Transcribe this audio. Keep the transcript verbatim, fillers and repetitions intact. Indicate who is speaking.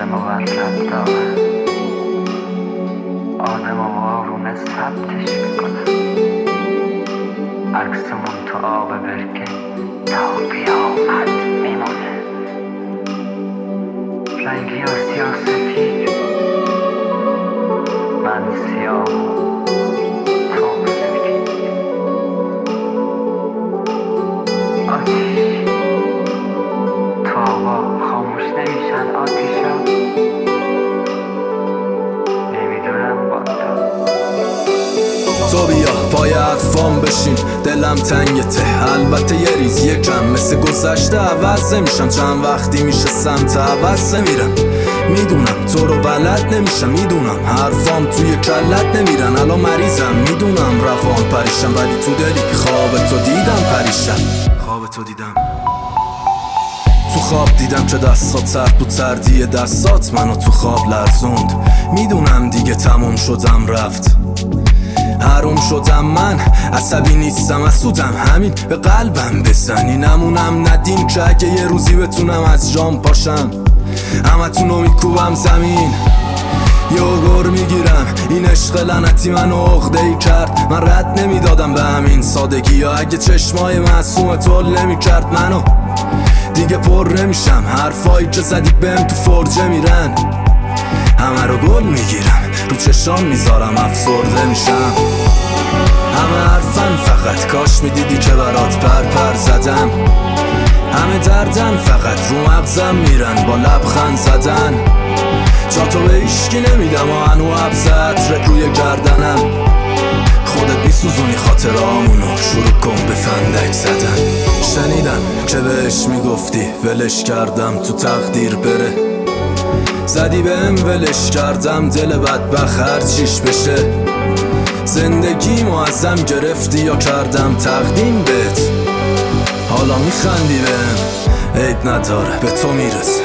Speaker 1: مطلب داره، آدم و آرومه ثبتش میکنه، عکسمون تو آب برکه تا قیامت میمونه، رنگی و سیاسفید، من سیاه تو سفید، آتیش تو آقا خاموش نمیشن، آتیشا نمیدونم با
Speaker 2: تو بیا پای حرفام بشین، دلم تنگته، البته یه ریز یکم مثل گذشته عوض نمیشم، چند وقتی میشه سمت عوض نمیرم، میدونم تو رو بلد نمیشم، میدونم حرفام توی کلت نمیرن، الان مریضم میدونم روان پریشم، ولی تو دلی خواب تو دیدم پریشم، خواب تو دیدم تو خواب دیدم که دستات سرد بود، سردی دستات منو تو خواب لرزوند، میدونم دیگه تموم شدم رفت حروم شدم، من عصبی نیستم اسودم، همین به قلبم بزنی نمونم ندین که اگه یه روزی بتونم از جام پاشم همه تونو میکوبم زمین، یه گر میگیرم این عشق لعنتی منو عقده ای کرد، من رد نمیدادم به همین سادگی، یا اگه چشمای معصوم طول نمیکرد منو دیگه پر نمیشم، حرفایی که زدی بهم تو فرجه میرن همه رو گل میگیرم، رو چشام میذارم افسرده میشم، همه حرفن فقط کاش میدیدی که برات پر پر زدم، همه دردن فقط رو مغزم میرن با لبخند زدن، جا تو به ایشکی نمیدم و هنو عبزت روی گردنم، خودت میسوزونی خاطرامونو شروع کن به فندک زدن، شنیدم که بهش میگفتی ولش کردم تو تقدیر بره، زدی بهم ولش کردم دل بدبخت هر چیش بشه، زندگی معظم گرفتی یا کردم تقدیم بهت، حالا میخندی بهم عیب نداره به تو میرسه.